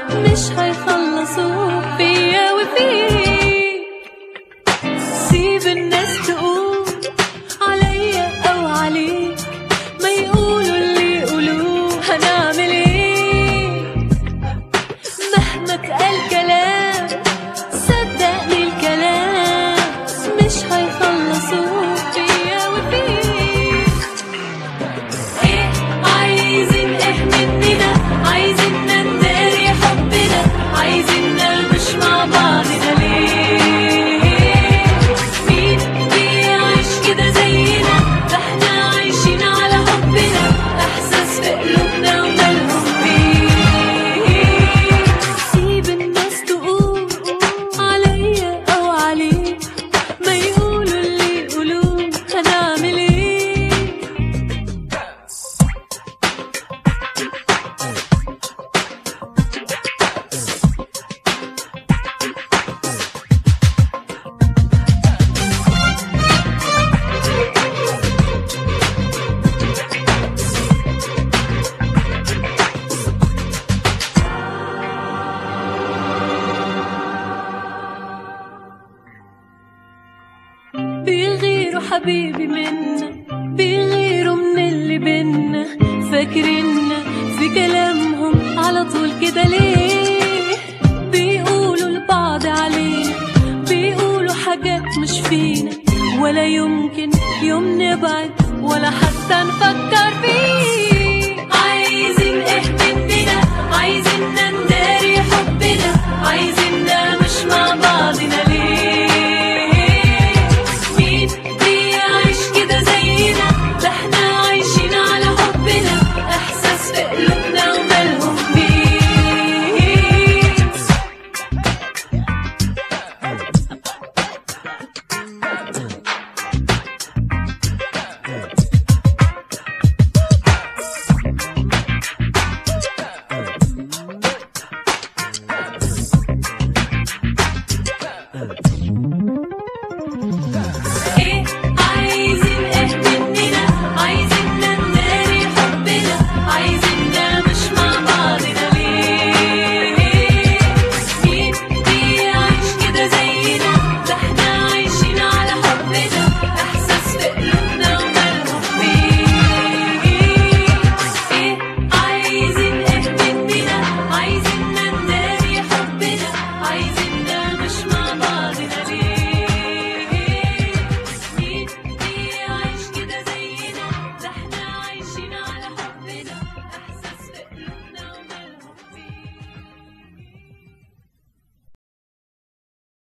مش هيخلصوا فيا وفيك. سيب الناس تقول عليا أو عليك، ما يقولوا اللي يقولوه، هنعمل ايه؟ مهما اتقال كلام صدقني الكلام مش هيخلصوا فيا وفيك. ايه عايزين ايه مننا؟ عايزيننا نداري حبنا، عايزيننا مش مع بعضنا ليه؟ مين بيعيش كده زينا؟ ده احنا عايشين على حبنا، احساس في قلوبنا ومالهم بيه. سيب الناس تقول عليا او عليك، ما يقولوا اللي يقولوه، هنعمل ايه؟ بيغيروا حبيبي منا، بيغيروا من اللي بينا، فاكريننا في كلامهم على طول كده ليه؟ بيقولوا لبعض علينا، بيقولوا حاجات مش فينا، ولا يمكن يوم نبعد ولا حتى نفكر فينا.